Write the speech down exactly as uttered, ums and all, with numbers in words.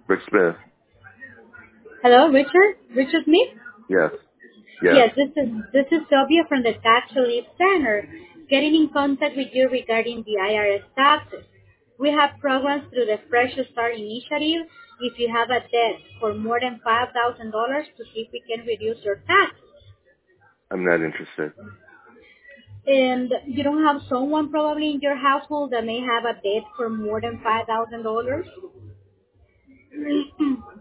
Rick Smith. Hello, Richard? Richard Smith? Yes. Yes. Yes, this is this is Sylvia from the Tax Relief Center, getting in contact with you regarding the I R S taxes. We have programs through the Fresh Start initiative if you have a debt for more than five thousand dollars to see if we can reduce your tax. I'm not interested. And you don't have someone probably in your household that may have a debt for more than five thousand dollars?